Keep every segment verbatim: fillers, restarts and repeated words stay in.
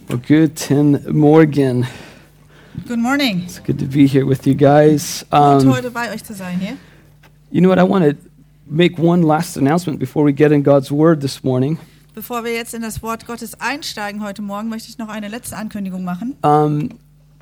Well, guten Morgen. Good morning. It's good to be here with you guys. Gut, Um, heute bei euch zu sein hier. you know what? I want to make one last announcement before we get in God's Word this morning. Bevor wir jetzt in das Wort Gottes einsteigen heute Morgen, möchte ich noch eine letzte Ankündigung machen. Um,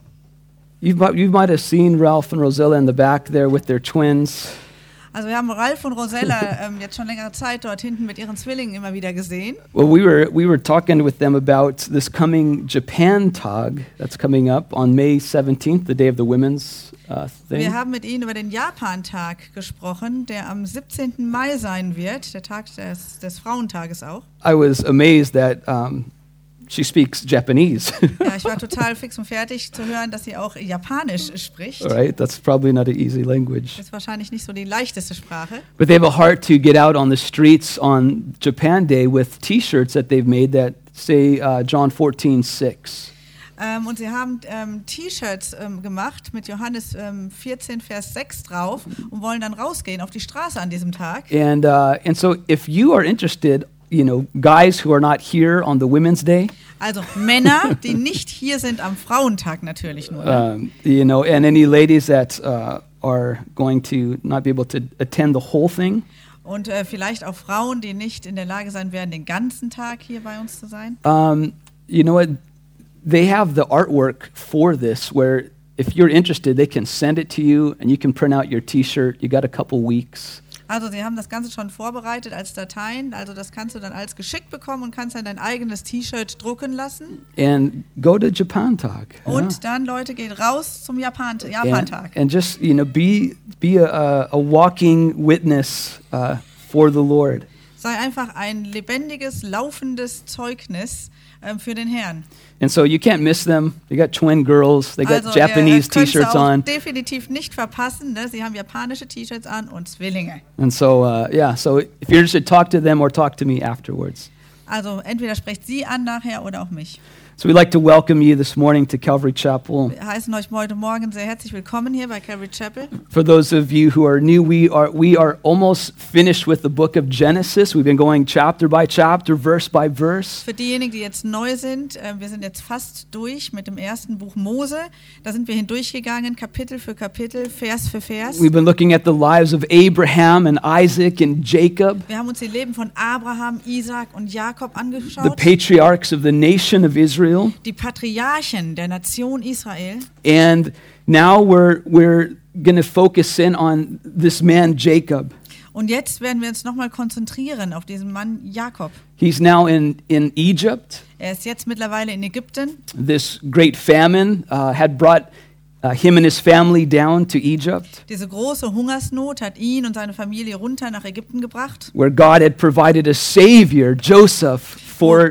you, might, you might have seen Ralph and Rosella in the back there with their twins. Also wir haben Ralf und Rosella ähm, jetzt schon längere Zeit dort hinten mit ihren Zwillingen immer wieder gesehen. Well, we were we were talking with them about this coming Japan Tag that's coming up on May seventeenth, the day of the women's uh, thing. Wir haben mit ihnen über den Japan-Tag gesprochen, der am siebzehnten Mai sein wird, der Tag des, des Frauentages auch. I was amazed that um, she speaks Japanese. Ja, ich war total fix und fertig zu hören, dass sie auch Japanisch spricht. Right? That's probably not an easy language. Das ist wahrscheinlich nicht so die leichteste Sprache. But they have a heart to get out on the streets on Japan Day with T-shirts that they've made that say uh, John fourteen six. Ähm, und sie haben ähm, T-Shirts ähm, gemacht mit Johannes ähm, vierzehn, Vers sechs drauf und wollen dann rausgehen auf die Straße an diesem Tag. And uh, and so if you are interested, you know, guys who are not here on the Women's Day, Also Männer, die nicht hier sind am Frauentag natürlich nur. Ne? um, you know, and any ladies that uh, are going to not be able to attend the whole thing. Und äh, vielleicht auch Frauen, die nicht in der Lage sein werden, den ganzen Tag hier bei uns zu sein. Um, you know what? They have the artwork for this where if you're interested, they can send it to you and you can print out your T-shirt. You got a couple weeks. Also sie haben das Ganze schon vorbereitet als Dateien. Also das kannst du dann als geschickt bekommen und kannst dann dein eigenes T-Shirt drucken lassen. And go to Japan Talk. Und dann, Leute, geht raus zum Japan- And, Japan-Tag. and just, you know, be be a, a walking witness uh, for the Lord. Sei einfach ein lebendiges, laufendes Zeugnis ähm, für den Herrn. And so you can't miss them. They got twin girls. They got Also Japanese ihr könnt T-shirts auch on. definitiv nicht verpassen. Ne? Sie haben japanische T-Shirts an und Zwillinge. And so, uh, yeah, so if you're interested, talk to them or talk to me afterwards. Also entweder sprecht sie an nachher oder auch mich. So we'd like to welcome you this morning to Calvary Chapel. Wir heißen euch heute Morgen sehr herzlich willkommen hier bei Calvary Chapel. For those of you who are new, we are we are almost finished with the book of Genesis. We've been going chapter by chapter, verse by verse. Für diejenigen, die jetzt neu sind, äh, wir sind jetzt fast durch mit dem ersten Buch Mose. Da sind wir hindurchgegangen, Kapitel für Kapitel, Vers für Vers. We've been looking at the lives of Abraham and Isaac and Jacob, Wir haben uns die Leben von Abraham, Isaac und Jakob the angeschaut. patriarchs of the nation of Israel. Die Patriarchen der Nation Israel. And now we're we're going to focus in on this man Jacob. Und jetzt werden wir uns nochmal konzentrieren auf diesen Mann Jakob. He's now in in Egypt. Er ist jetzt mittlerweile in Ägypten. This great famine uh, had brought uh, him and his family down to Egypt, Diese große Hungersnot hat ihn und seine Familie runter nach Ägypten gebracht, where God had provided a savior, Joseph, for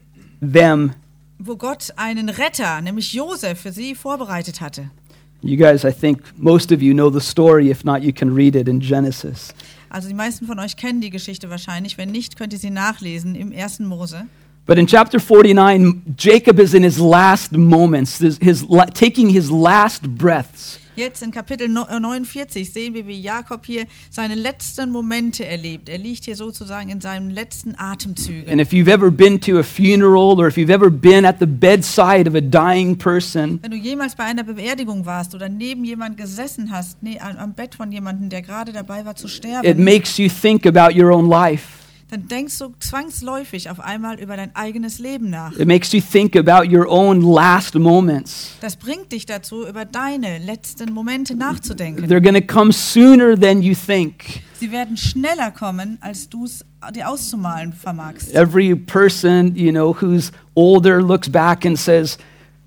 them. wo Gott einen Retter, nämlich Josef, für sie vorbereitet hatte. You guys, I think most of you know the story. If not, you can read it in Genesis. Also die meisten von euch kennen die Geschichte wahrscheinlich. Wenn nicht, könnt ihr sie nachlesen im ersten Mose. But in chapter forty-nine, Jacob is in his last moments, his, his la- taking his last breaths. Jetzt in Kapitel neunundvierzig sehen wir, wie Jakob hier seine letzten Momente erlebt. Er liegt hier sozusagen in seinen letzten Atemzügen. And if you've ever been to a funeral or if you've ever been at the bedside of a dying person, Wenn du jemals bei einer Beerdigung warst oder neben jemand gesessen hast, nee, am am Bett von jemandem, der gerade dabei war zu it sterben, makes you think about your own life. dann denkst du zwangsläufig auf einmal über dein eigenes Leben nach. It makes you think about your own last moments. Das bringt dich dazu, über deine letzten Momente nachzudenken. They're going to come sooner than you think. Sie werden schneller kommen, als du es dir auszumalen vermagst. Every person, you know, who's older looks back and says,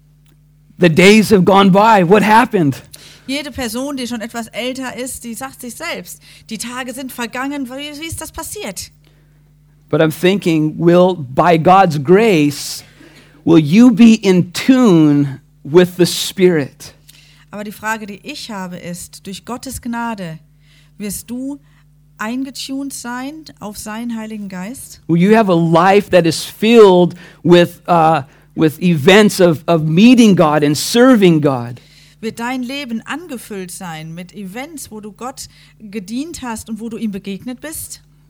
"The days have gone by. What happened?" Jede Person, die schon etwas älter ist, die sagt sich selbst, die Tage sind vergangen, wie, wie ist das passiert? But I'm thinking, will, by God's grace, will you be in tune with the Spirit? Aber die Frage, die ich habe, ist, durch Gottes Gnade wirst du eingetuned sein auf seinen Heiligen Geist? Will you have a life that is filled with, uh, with events of, of meeting God and serving God? Wird dein Leben angefüllt sein mit Events, wo du Gott gedient hast und wo du ihm begegnet bist?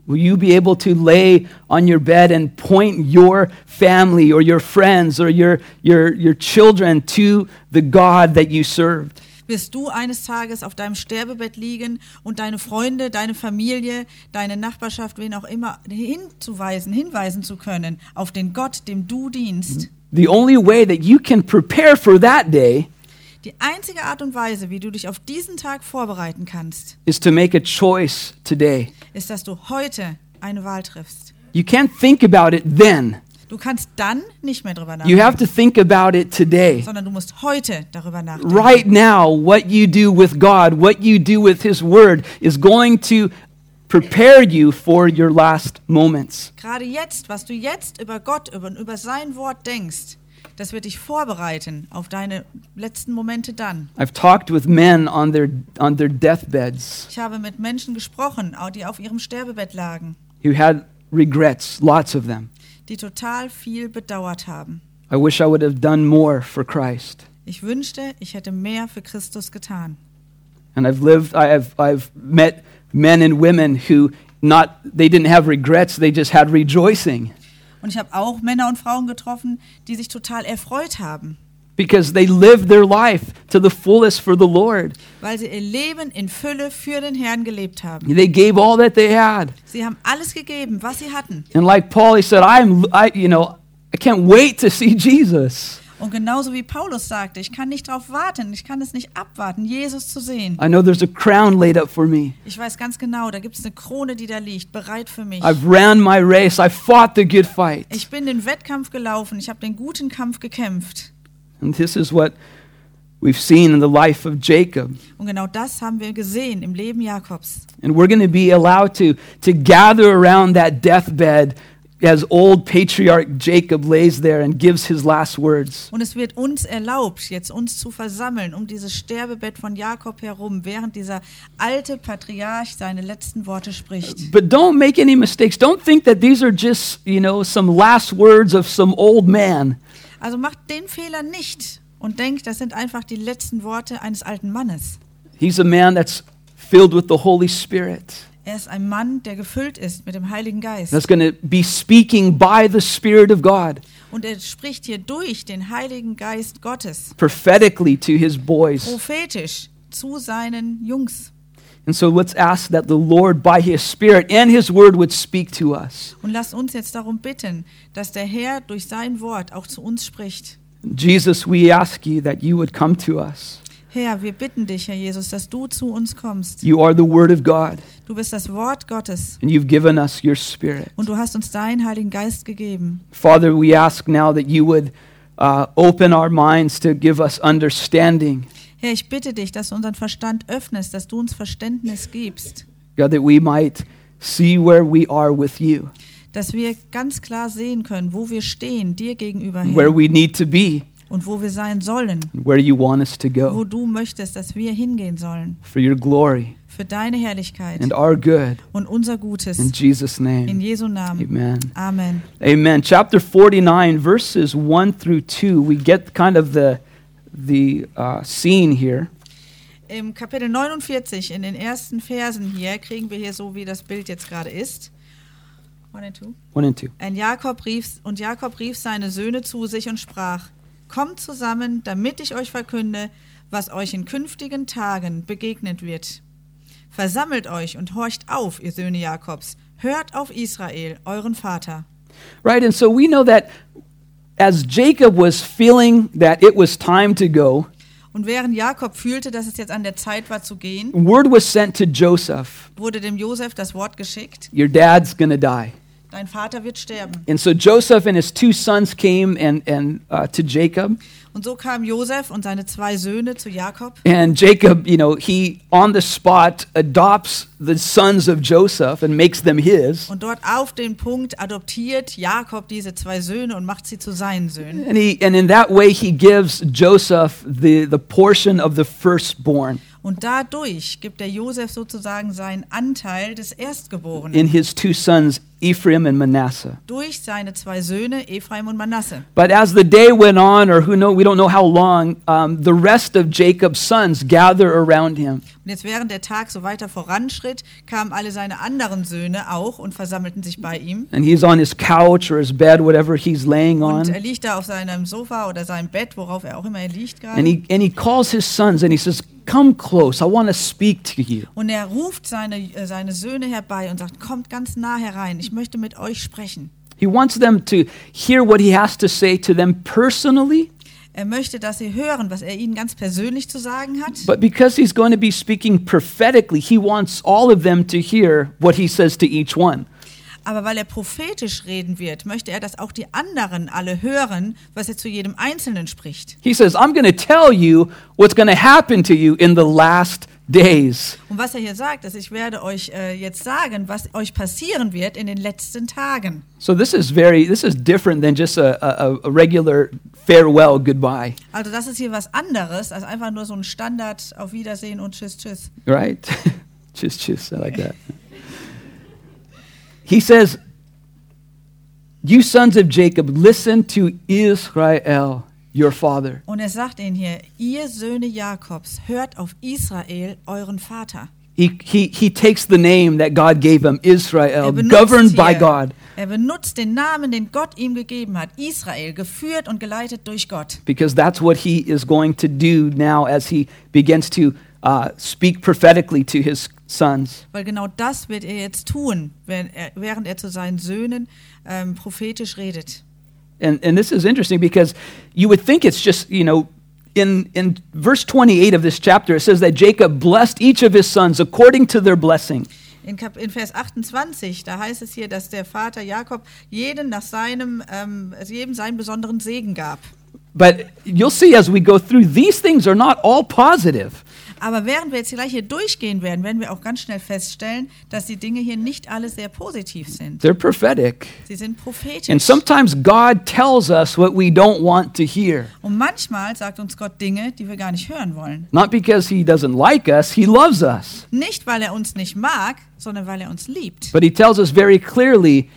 Will you be able to lay on your bed and point your family or your friends or your, your, your children to the God that you served? Wirst du eines Tages auf deinem Sterbebett liegen und deine Freunde, deine Familie, deine Nachbarschaft, wen auch immer, hinzuweisen, hinweisen zu können auf den Gott, dem du dienst? The only way that you can prepare for that day Die einzige Art und Weise, wie du dich auf diesen Tag vorbereiten kannst, is to make a choice today. ist, dass du heute eine Wahl triffst. You can't think about it then. Du kannst dann nicht mehr drüber You have nachdenken, to think about it today. sondern du musst heute darüber nachdenken. Right now, what you do with God, what you do with His Word is going to prepare you for your last moments. Gerade jetzt, was du jetzt über Gott, über, über sein Wort denkst, das wird dich vorbereiten auf deine letzten Momente dann. I've talked with men on their on their deathbeds Ich habe mit Menschen gesprochen, auch die auf ihrem Sterbebett lagen, who had regrets, lots of them. die total viel bedauert haben. I wish I would have done more for Christ. Ich wünschte, ich hätte mehr für Christus getan. And I've lived, I have, I've met men and women who not, they didn't have regrets, they just had rejoicing. Und ich habe auch Männer und Frauen getroffen, die sich total erfreut haben, Because they lived their life to the fullest for the Lord. weil sie ihr Leben in Fülle für den Herrn gelebt haben. They gave all that they had. Sie haben alles gegeben, was sie hatten. And like Paul, he said, I'm, I, you know, I can't wait to see Jesus. Und genauso wie Paulus sagte, ich kann nicht darauf warten, ich kann es nicht abwarten, Jesus zu sehen. I know there's a crown laid up for me. Ich weiß ganz genau, da gibt es eine Krone, die da liegt, bereit für mich. I've ran my race. I fought the good fight. Ich bin den Wettkampf gelaufen, ich habe den guten Kampf gekämpft. And this is what we've seen in the life of Jacob. Und genau das haben wir gesehen im Leben Jakobs. And we're going to be allowed to, to gather around that deathbed as old patriarch Jacob lays there and gives his last words. Und es wird uns erlaubt, jetzt uns zu versammeln um dieses Sterbebett von Jakob herum, während dieser alte Patriarch seine letzten Worte spricht. But don't make any mistakes. Don't think that these are just, you know, some last words of some old man. Also macht den Fehler nicht und denkt, das sind einfach die letzten Worte eines alten Mannes. He's a man that's filled with the Holy Spirit. Er ist ein Mann, der gefüllt ist mit dem Heiligen Geist. That's going to be speaking by the Spirit of God Und er spricht hier durch den Heiligen Geist Gottes, prophetically to his boys. prophetisch zu seinen Jungs. And so let's ask that the Lord, by his Spirit and his word, would speak to us. Und lasst uns jetzt darum bitten, dass der Herr durch sein Wort auch zu uns spricht. Jesus, we ask you that you would come to us. Herr, wir bitten dich, Herr Jesus, dass du zu uns kommst. You are the Word of God, Du bist das Wort Gottes and you've given us your Spirit. und du hast uns deinen Heiligen Geist gegeben. Father, we ask now that you would uh, open our minds to give us understanding. Herr, ich bitte dich, dass du unseren Verstand öffnest, dass du uns Verständnis gibst, God, that we might see where we are with you, dass wir ganz klar sehen können, wo wir stehen, dir gegenüber, where Herr, we need to be, und wo wir sein sollen, and where you want us to wo go du möchtest, dass wir hingehen sollen, for your glory für deine Herrlichkeit and our good. und unser Gutes. In Jesus' In name, Jesu Namen. amen. Amen. Amen. Chapter forty-nine, verses one through two, we get kind of the, the uh, scene here. Im Kapitel neunundvierzig, in den ersten Versen hier, kriegen wir hier so, wie das Bild jetzt gerade ist. One and two. One and two. Und Jakob rief, und Jakob rief seine Söhne zu sich und sprach: Kommt zusammen, damit ich euch verkünde, was euch in künftigen Tagen begegnet wird. Versammelt euch und horcht auf, ihr Söhne Jakobs. Hört auf Israel, euren Vater. Right, and so we know that as Jacob was feeling that it was time to go, Und während Jakob fühlte, dass es jetzt an der Zeit war zu gehen, word was sent to Joseph, wurde dem Josef das Wort geschickt: your dad's going to die. Dein Vater wird sterben. And so Joseph and his two sons came and, and uh, to Jacob. Und so kam Josef und seine zwei Söhne zu Jakob. And Jacob, you know, he on the spot adopts the sons of Joseph and makes them his. Und dort auf den Punkt adoptiert Jakob diese zwei Söhne und macht sie zu seinen Söhnen. And he and in that way he gives Joseph the, the portion of the firstborn Und dadurch gibt der Josef sozusagen seinen Anteil des Erstgeborenen in his two sons Ephraim and Manasseh. durch seine zwei Söhne Ephraim und Manasse. But as the day went on, or who know, we don't know how long, um, the rest of Jacob's sons gather around him. Und jetzt während der Tag so weiter voranschritt, kamen alle seine anderen Söhne auch und versammelten sich bei ihm. And he's on his couch or his bed, whatever he's laying Und er on. liegt da auf seinem Sofa oder seinem Bett, worauf er auch immer er liegt gerade. And he, and he calls his sons and he says, come close, I want to speak to you. Und er ruft seine, äh, seine Söhne herbei und sagt, kommt ganz nah herein, ich möchte mit euch sprechen. He wants them to hear what he has to say to them personally. Er möchte, dass sie hören, was er ihnen ganz persönlich zu sagen hat. But because he's going to be speaking prophetically, he wants all of them to hear what he says to each one. Aber weil er prophetisch reden wird, möchte er, dass auch die anderen alle hören, was er zu jedem Einzelnen spricht. He says, I'm going to tell you what's going to happen to you in the last days. Und was er hier sagt, ist, ich werde euch äh, jetzt sagen, was euch passieren wird in den letzten Tagen. So this is very, this is different than just a, a, a regular farewell, goodbye, Also das ist hier was anderes, als einfach nur so ein Standard auf Wiedersehen und Tschüss, Tschüss. right? Tschüss, tschüss, I like that. He says, you sons of Jacob, listen to Israel, your father. Und er sagt ihnen hier, ihr Söhne Jakobs, hört auf Israel, euren Vater. He, he, he takes the name that God gave him, Israel, Er benutzt, governed by hier, God, er benutzt den Namen, den Gott ihm gegeben hat, Israel, geführt und geleitet durch Gott. because that's what he is going to do now as he begins to uh, speak prophetically to his sons. Weil genau das wird er jetzt tun, wenn er, während er zu seinen Söhnen ähm, prophetisch redet. And, and this is interesting because you would think it's just, you know, in, in verse twenty-eight of this chapter, it says that Jacob blessed each of his sons according to their blessing. In, Kap in Vers achtundzwanzig, da heißt es hier, dass der Vater Jakob jeden nach seinem, ähm, jedem seinen besonderen Segen gab. But you'll see as we go through, these things are not all positive. Aber während wir jetzt gleich hier durchgehen werden, werden wir auch ganz schnell feststellen, dass die Dinge hier nicht alle sehr positiv sind. They're prophetic. Sie sind prophetisch. And sometimes God tells us what we don't want to hear. Und manchmal sagt uns Gott Dinge, die wir gar nicht hören wollen. Not because he doesn't like us, he loves us. Nicht, weil er uns nicht mag, sondern weil er uns liebt. But he tells us very clearly,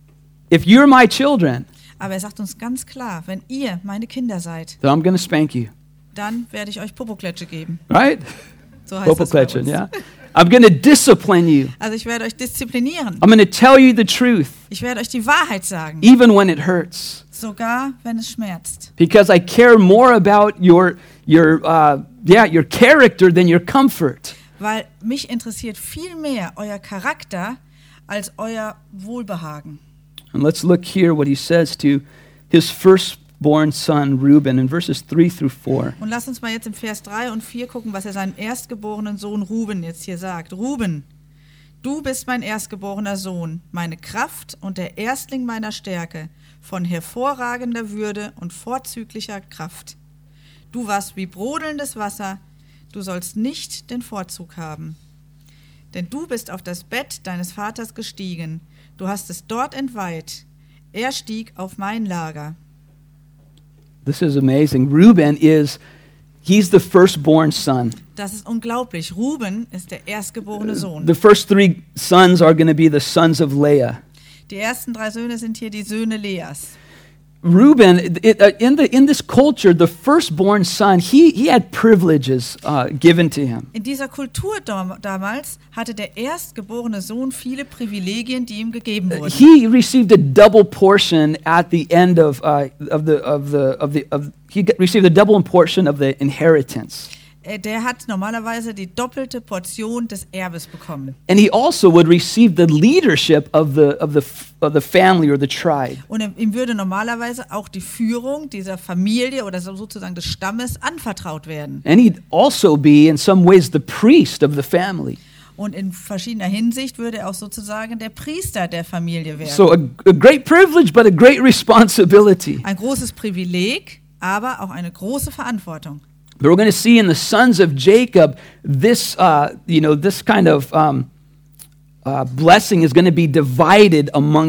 if you're my children, Aber er sagt uns ganz klar, wenn ihr meine Kinder seid, then I'm going to spank you. dann werde ich euch Popokletsche geben. Right? So heißt das bei uns. Popokletchen, yeah? I'm going to discipline you. Also ich werde euch disziplinieren. I'm going to tell you the truth, Ich werde euch die Wahrheit sagen, even when it hurts. sogar wenn es schmerzt. Because I care more about your, your, uh, yeah, your character than your comfort. Weil mich interessiert viel mehr euer Charakter als euer Wohlbehagen. And let's look here what he says to his firstborn son, Reuben, in verses three through four. Und lasst uns mal jetzt im Vers drei und vier gucken, was er seinem erstgeborenen Sohn Ruben jetzt hier sagt. Ruben, du bist mein erstgeborener Sohn, meine Kraft und der Erstling meiner Stärke, von hervorragender Würde und vorzüglicher Kraft. Du warst wie brodelndes Wasser, du sollst nicht den Vorzug haben. Denn du bist auf das Bett deines Vaters gestiegen, du hast es dort entweiht, er stieg auf mein Lager. This is amazing. Reuben is, he's the firstborn son. Das ist unglaublich. Ruben ist der erstgeborene Sohn. The first three sons are going to be the sons of Leah. Die ersten drei Söhne sind hier die Söhne Leas. Reuben, it, uh, in, the, in this culture, the firstborn son, he, he had privileges uh, given to him. In dieser Kultur dam- damals hatte der erstgeborene Sohn viele Privilegien, die ihm gegeben wurden. He received a double portion at the end of, uh, of the, of the, of the, of, he got- received a double portion of the inheritance. Äh, Der hat normalerweise die doppelte Portion des Erbes bekommen. And he also would receive the leadership of the, of the, f- of the family or the tribe. Und ihm- ihm würde normalerweise auch die Führung dieser Familie oder so sozusagen des Stammes anvertraut werden. And he'd also be, in some ways, the priest of the family. Und in verschiedener Hinsicht würde er auch sozusagen der Priester der Familie werden. So a, a great privilege, but a great responsibility. Ein großes Privileg, aber auch eine große Verantwortung. But we're going to see in the sons of Jacob, this, uh, you know, this kind of um, uh, blessing is going to be divided amongst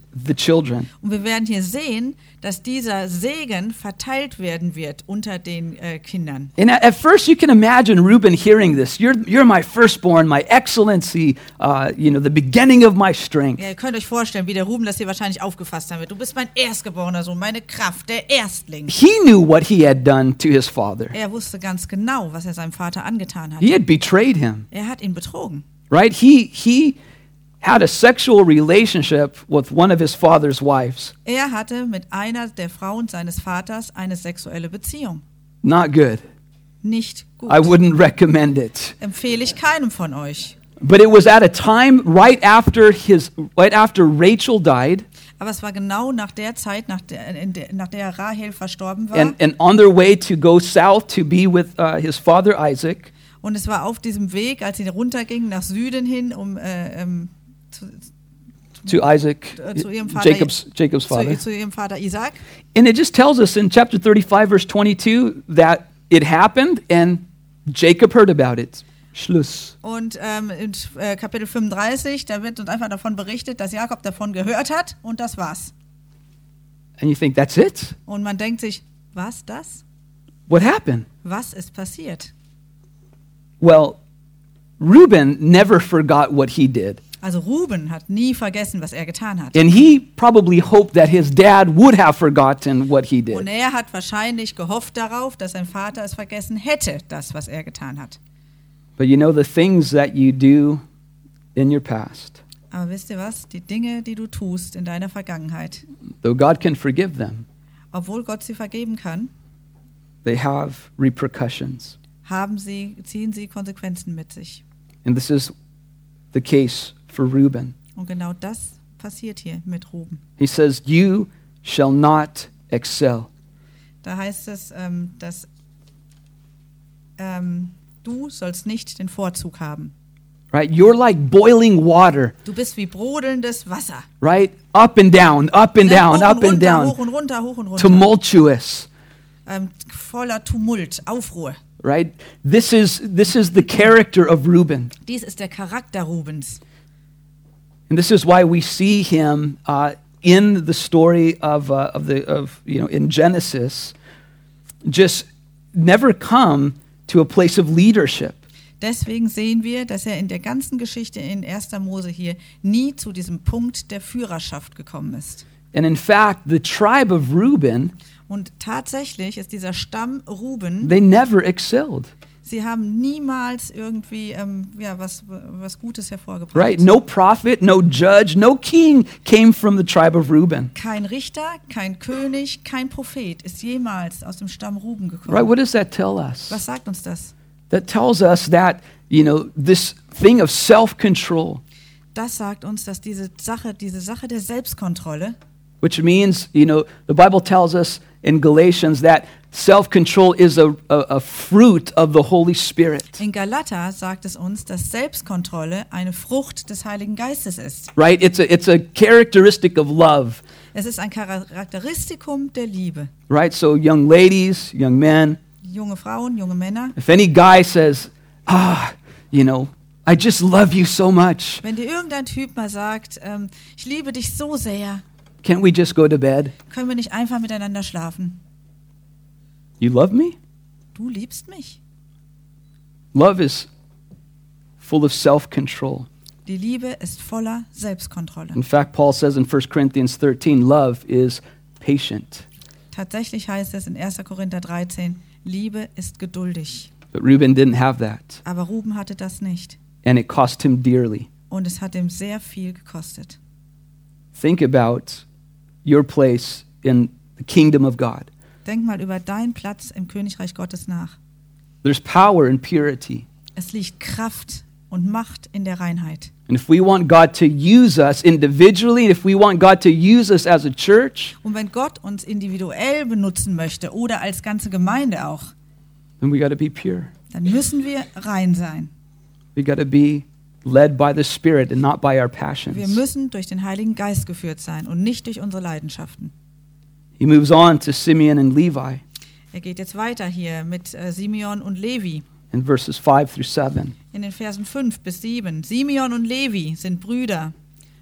the children. Und wir werden hier sehen, dass dieser Segen verteilt werden wird unter den äh, Kindern. And at, at first you can imagine Reuben hearing this. You're, you're my firstborn, my excellency, uh, you know, the beginning of my strength. Ja, ihr könnt euch vorstellen, wie der Ruben das hier wahrscheinlich aufgefasst haben wird. Du bist mein erstgeborener Sohn, meine Kraft, der Erstling. He knew what he had done to his father. Er wusste ganz genau, was er seinem Vater angetan hat. He had betrayed him, Er hat ihn betrogen. right? He, he had a sexual relationship with one of his father's wives. Er hatte mit einer der Frauen seines Vaters eine sexuelle Beziehung. Not good. Nicht gut. I wouldn't recommend it. Empfehle ich keinem von euch. But it was at a time right after his right after Rachel died Aber es war genau nach der Zeit, nach der, in der, nach der Rahel verstorben war. and, and on their way to go south to be with uh, his father Isaac. Und es war auf diesem Weg, als sie runtergingen nach Süden hin, um äh, ähm, zu, To Isaac, äh, zu ihrem Vater, Jacob's Jacob's father. zu, zu ihrem Vater Isaac. And it just tells us in chapter thirty-five verse twenty-two that it happened and Jacob heard about it. Schluss. Und ähm, in äh, Kapitel fünfunddreißig, da wird uns einfach davon berichtet, dass Jakob davon gehört hat und das war's. And you think that's it? Und man denkt sich, was das? What happened? Was ist passiert? Well, Reuben never forgot what he did. Also Ruben hat nie vergessen, was er getan hat. And he probably hoped that his dad would have forgotten what he Und did. er hat wahrscheinlich gehofft darauf, dass sein Vater es vergessen hätte, das, was er getan hat. But you know, the things that you do in your past, Aber wisst ihr was? Die Dinge, die du tust in deiner Vergangenheit, though God can forgive them, obwohl Gott sie vergeben kann, they have repercussions. haben sie, ziehen sie Konsequenzen mit sich. And this is the case for Reuben. Und genau das passiert hier mit Ruben. He says, "You shall not excel." Da heißt es, ähm, dass ähm, du sollst nicht den Vorzug haben. Right? You're like boiling water, Du bist wie brodelndes Wasser. right? Up and down, up and Ne? down, hoch up und and runter, down. hoch und runter, hoch und runter. Tumultuous, Ähm, voller Tumult, Aufruhr. right? This is this is the character of Reuben. Dies ist der Charakter Rubens. And this is why we see him uh, in the story of uh, of the of you know in Genesis, just never come to a place of leadership. Deswegen sehen wir, dass er in der ganzen Geschichte in erster Mose hier nie zu diesem Punkt der Führerschaft gekommen ist. And in fact, the tribe of Reuben, Und tatsächlich ist dieser Stamm Ruben, they never excelled. sie haben niemals irgendwie ähm, ja, was, was Gutes hervorgebracht. Right? No prophet, no judge, no king came from the tribe of Reuben. Kein Richter, kein König, kein Prophet ist jemals aus dem Stamm Ruben gekommen. Right? What does that tell us? Was sagt uns das? That tells us that, you know, this thing of self-control, Das sagt uns, dass diese Sache, diese Sache der Selbstkontrolle, which means, you know, the Bible tells us in Galatians that self-control is a, a, a fruit of the Holy Spirit. in Galater sagt es uns, dass Selbstkontrolle eine Frucht des Heiligen Geistes ist. Right? It's a, it's a characteristic of love. Es ist ein Charakteristikum der Liebe. Right? So young ladies, young men, Junge Frauen, junge Männer, if any guy says, ah, you know, I just love you so much, wenn dir irgendein Typ mal sagt, ähm, ich liebe dich so sehr, can't we just go to bed? können wir nicht einfach miteinander schlafen? You love me? Du liebst mich. Love is full of self-control. Die Liebe ist voller Selbstkontrolle. In fact, Paul says in First Corinthians thirteen, love is patient. Tatsächlich heißt es in erster Korinther dreizehn, Liebe ist geduldig. But Reuben didn't have that, Aber Ruben hatte das nicht. and it cost him dearly. Und es hat ihm sehr viel gekostet. Think about your place in the kingdom of God. Denk mal über deinen Platz im Königreich Gottes nach. There's power in purity. Es liegt Kraft und Macht in der Reinheit. And if we want God to use us individually, if we want God to use us as a church, Und wenn Gott uns individuell benutzen möchte oder als ganze Gemeinde auch, then we got to be pure. dann müssen wir rein sein. We got to be led by the Spirit and not by our Wir passions. müssen durch den Heiligen Geist geführt sein und nicht durch unsere Leidenschaften. He moves on to Simeon and Levi Er geht jetzt weiter hier mit äh, Simeon und Levi in verses five through seven. in den Versen fünf bis sieben. Simeon und Levi sind Brüder.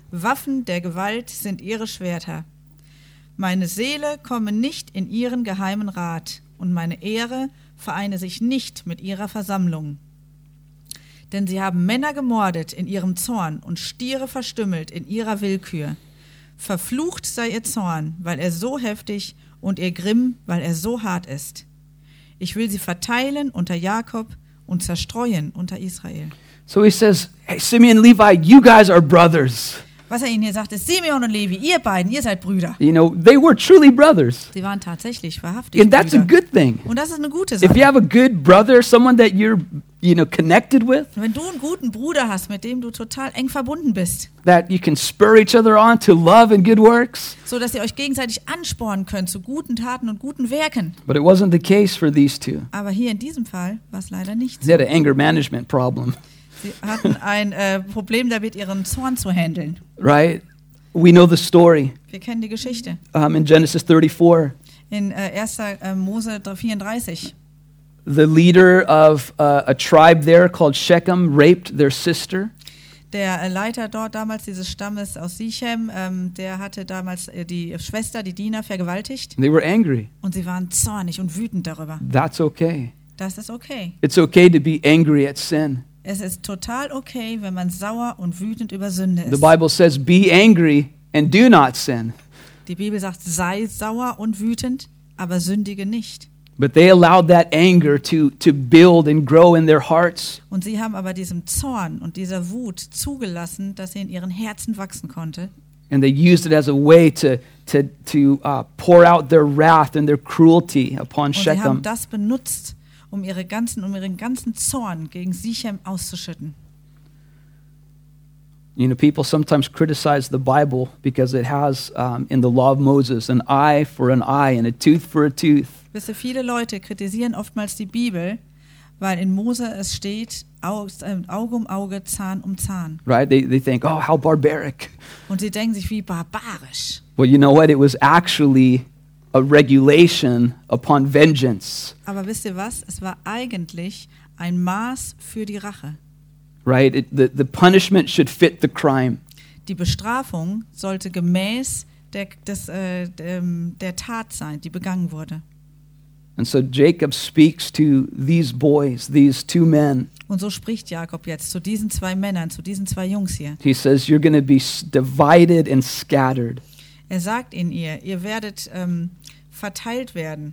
Waffen der Gewalt sind ihre Schwerter. Meine Seele komme nicht in ihren geheimen Rat und meine Ehre vereine sich nicht mit ihrer Versammlung. Denn sie haben Männer gemordet in ihrem Zorn und Stiere verstümmelt in ihrer Willkür. Verflucht sei ihr Zorn, weil er so heftig, und ihr Grimm, weil er so hart ist. Ich will sie verteilen unter Jakob und zerstreuen unter Israel. So he says, hey, Simeon, Levi, you guys are brothers. Was er ihnen hier sagt, ist: Simeon und Levi, ihr beiden, ihr seid Brüder. You know, they were truly brothers. Sie waren tatsächlich wahrhaftig And that's a Brüder. good thing. Und das ist eine gute If you Sache. have a good brother, someone that you're, you know, connected with, Wenn du einen guten Bruder hast, mit dem du total eng verbunden bist, that you can spur each other on to love and good works. so dass ihr euch gegenseitig anspornen könnt zu guten Taten und guten Werken. But it wasn't the case for these two. Aber hier in diesem Fall war es leider nicht They so. had an anger management problem, Sie hatten ein äh, Problem damit, ihren Zorn zu handeln. right? We know the story Wir kennen die Geschichte. um, in Genesis thirty-four. In äh, erster Äh, Mose vierunddreißig. The leader of uh, a tribe there called Shechem raped their sister. Der äh, Leiter dort damals dieses Stammes aus Sichem, ähm, der hatte damals äh, die Schwester, die Dina, vergewaltigt. They were angry. Und sie waren zornig und wütend darüber. That's okay. Das ist okay. It's okay to be angry at sin. Es ist total okay, wenn man sauer und wütend über Sünde The ist. Bible says, be angry and do not sin. Die Bibel sagt, sei sauer und wütend, aber sündige nicht. But they allowed that anger to, to build and grow in their hearts. Und sie haben aber diesem Zorn und dieser Wut zugelassen, dass sie in ihren Herzen wachsen konnte. And they used it as a way to, to, to uh, pour out their wrath and their cruelty upon Und sie haben Shechem. das benutzt, um ihre ganzen, um ihren ganzen Zorn gegen Sichem auszuschütten. You know, people sometimes criticize the Bible because it has um, in the law of Moses an eye for an eye and a tooth for a tooth. Wisst ihr, viele Leute kritisieren oftmals die Bibel, weil in Mose es steht, Auge um Auge, Zahn um Zahn. Right? They, they think, oh, how barbaric. Und sie denken sich, wie barbarisch. Well, you know what? It was actually a regulation upon vengeance, Aber wisst ihr was? Es war eigentlich ein Maß für die Rache. right? It, the, the punishment should fit the crime. Die Bestrafung sollte gemäß der, des, äh, dem, der Tat sein, die begangen wurde. And so Jacob speaks to these boys, these two men. Und so spricht Jakob jetzt zu diesen zwei Männern, zu diesen zwei Jungs hier. He says, you're going to be s- divided and scattered. Er sagt in ihr, ihr werdet ähm, verteilt werden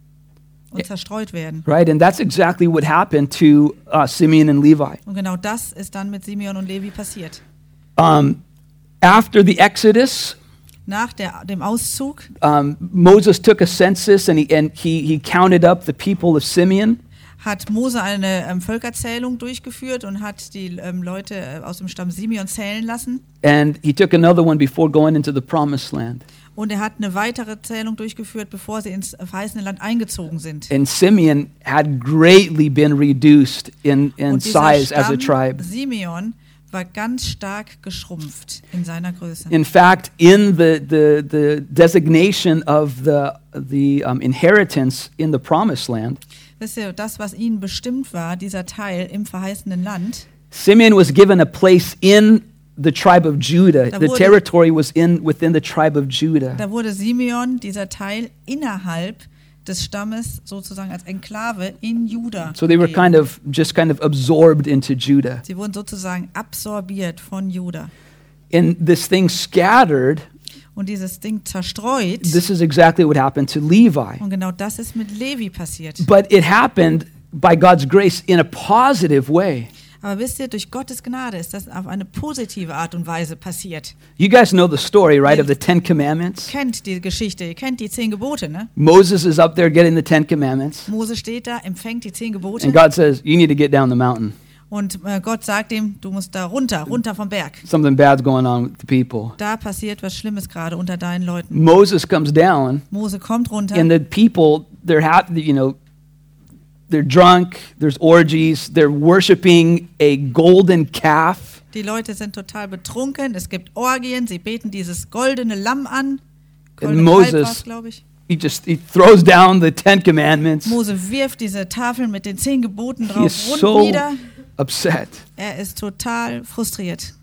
und zerstreut werden. Right? And that's exactly what happened to uh, Simeon and Levi. Und genau das ist dann mit Simeon und Levi passiert. Um, after the Exodus, Nach der, dem Auszug um, Moses took a census and, he, and he, he counted up the people of Simeon. hat Mose eine ähm, Völkerzählung durchgeführt und hat die ähm, Leute äh, aus dem Stamm Simeon zählen lassen. And he took another one before going into the promised land. Und er hat eine weitere Zählung durchgeführt, bevor sie ins verheißene Land eingezogen sind. And Simeon had greatly been reduced in, in Und dieser size as a Stamm tribe. Simeon war ganz stark geschrumpft in seiner Größe. In fact, in the, the, the designation of the, the um, inheritance in the promised land, Wisst ihr, das, was ihnen bestimmt war, dieser Teil im verheißenen Land, Simeon was given a place in the tribe of Judah. Da The wurde- territory was in within the tribe of Judah. da wurde Simeon, dieser Teil innerhalb des Stammes, sozusagen als Enklave in Juda. So they were gegeben. kind of just kind of absorbed into Judah. Sie wurden sozusagen absorbiert von Juda. And this thing scattered, Und dieses Ding zerstreut. this is exactly what happened to Levi. Und genau das ist mit Levi passiert. But it happened by God's grace in a positive way. Aber wisst ihr, durch Gottes Gnade ist das auf eine positive Art und Weise passiert. You guys know the story, right, of the Ten Commandments? Ihr kennt die Geschichte, ihr kennt die zehn Gebote, ne? Moses is up there getting the Ten Commandments. Mose steht da, empfängt die zehn Gebote. And God says, you need to get down the mountain. Und äh, Gott sagt ihm, du musst da runter, runter vom Berg. Something bad's going on with the people. Da passiert was Schlimmes gerade unter deinen Leuten. Moses comes down, Mose kommt runter and the people, they're happy, you know, they're drunk, there's orgies, they're worshiping a golden calf. die Leute sind total betrunken, es gibt Orgien, sie beten dieses goldene Lamm an. Goldene Moses- Kalb war's, glaube ich. He just he throws down the Ten Commandments. Mose wirft diese Tafeln mit den zehn Geboten He drauf is rund so nieder. upset. Er ist total frustriert.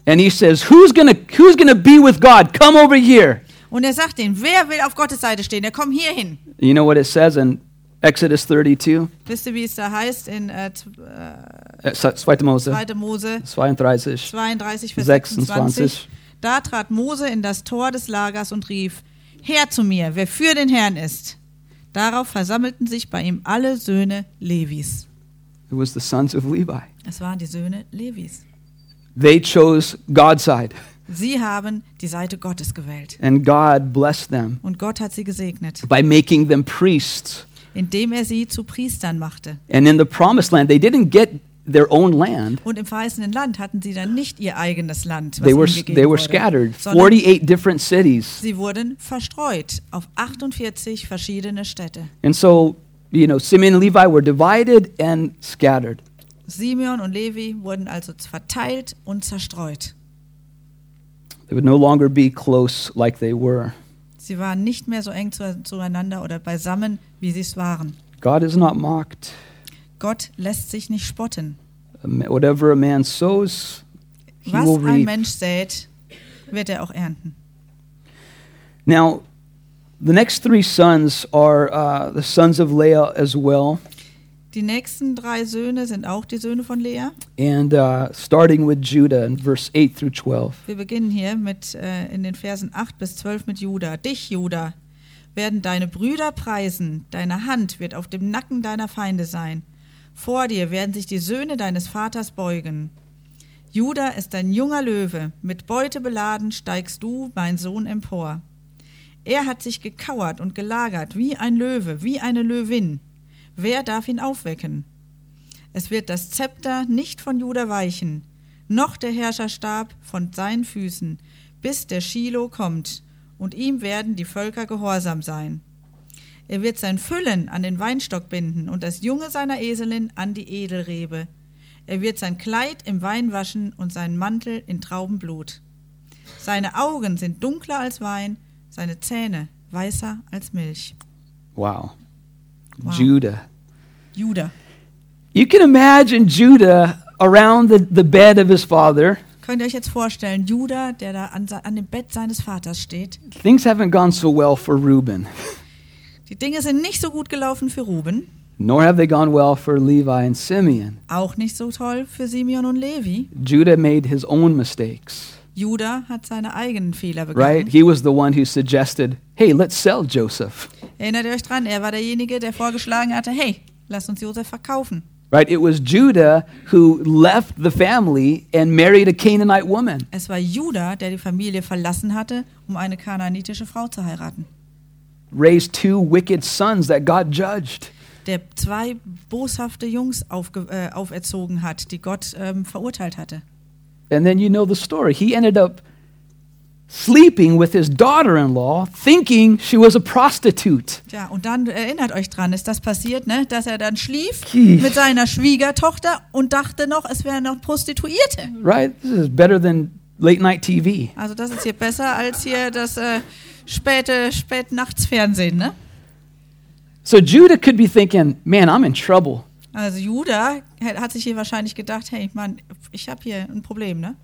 And he says, who's gonna, who's gonna be with God? Come over here. Und er sagt ihnen, wer will auf Gottes Seite stehen? Der kommt hier hin. You know what it says in Exodus thirty-two? Wisst ihr, wie es da heißt in äh, Äh, zweite Mose zweite Mose zweiunddreißig, zweiunddreißig, Vers sechsundzwanzig. sechsundzwanzig? Da trat Mose in das Tor des Lagers und rief, Her zu mir, wer für den Herrn ist. Darauf versammelten sich bei ihm alle Söhne Levis. It was the sons of Levi. Es waren die Söhne Levis. They chose God's side, Sie haben die Seite Gottes gewählt. and God blessed them Und Gott hat sie gesegnet, by making them priests. indem er sie zu Priestern machte. And in the promised land, they didn't get their own land. Und im verheißenen Land hatten sie dann nicht ihr eigenes Land, was They were, ihnen gegeben they were wurde, scattered, sondern forty-eight different cities. sie wurden verstreut auf achtundvierzig verschiedene Städte. And so, you know, Simeon and Levi were divided and scattered. Simeon und Levi wurden also verteilt und zerstreut. They would no longer be close like they were. Sie waren nicht mehr so eng zu, zueinander oder beisammen, wie sie es waren. God is not mocked. Gott lässt sich nicht spotten. Whatever a man sows, he Was will ein reap. Mensch sät, wird er auch ernten. Now, the next three sons are uh, the sons of Leah as well. Die nächsten drei Söhne sind auch die Söhne von Lea. And uh, starting with Judah in verse eight through twelve. Wir beginnen hier mit äh, in den Versen acht bis zwölf mit Juda. Dich, Juda, werden deine Brüder preisen, deine Hand wird auf dem Nacken deiner Feinde sein. Vor dir werden sich die Söhne deines Vaters beugen. Juda ist ein junger Löwe, mit Beute beladen steigst du, mein Sohn, empor. Er hat sich gekauert und gelagert wie ein Löwe, wie eine Löwin. Wer darf ihn aufwecken? Es wird das Zepter nicht von Juda weichen, noch der Herrscherstab von seinen Füßen, bis der Schilo kommt, und ihm werden die Völker gehorsam sein. Er wird sein Füllen an den Weinstock binden und das Junge seiner Eselin an die Edelrebe. Er wird sein Kleid im Wein waschen und seinen Mantel in Traubenblut. Seine Augen sind dunkler als Wein, seine Zähne weißer als Milch. Wow. Wow. Judah. Juda. You can imagine Judah around the, the bed of his father. Könnt ihr euch jetzt vorstellen, Juda, der da an, an dem Bett seines Vaters steht. Things haven't gone so well for Reuben, Die Dinge sind nicht so gut gelaufen für Ruben, nor have they gone well for Levi and Simeon. auch nicht so toll für Simeon und Levi. Judah made his own mistakes, Juda hat seine eigenen Fehler begangen. right? He was the one who suggested, hey, let's sell Joseph, Erinnert ihr euch dran? Er war derjenige, der vorgeschlagen hatte, hey, lasst uns Josef verkaufen. right? It was Judah who left the family and married a Canaanite woman. Es war Juda, der die Familie verlassen hatte, um eine kanaanitische Frau zu heiraten. Raised two wicked sons that God judged. Der zwei boshafte Jungs aufge, äh, auferzogen hat, die Gott ähm, verurteilt hatte. And then you know the story. He ended up sleeping with his daughter-in-law, thinking she was a prostitute. Ja, und dann erinnert euch dran, ist das passiert, ne? Dass er dann schlief Kief. mit seiner Schwiegertochter und dachte noch, es wäre noch Prostituierte. Right? This is better than late-night T V. Also das ist hier besser als hier das äh, späte Spätnachtsfernsehen, ne? So Judah could be thinking, man, I'm in trouble. Also Juda hat sich hier wahrscheinlich gedacht, hey, Mann, ich habe hier ein Problem, ne?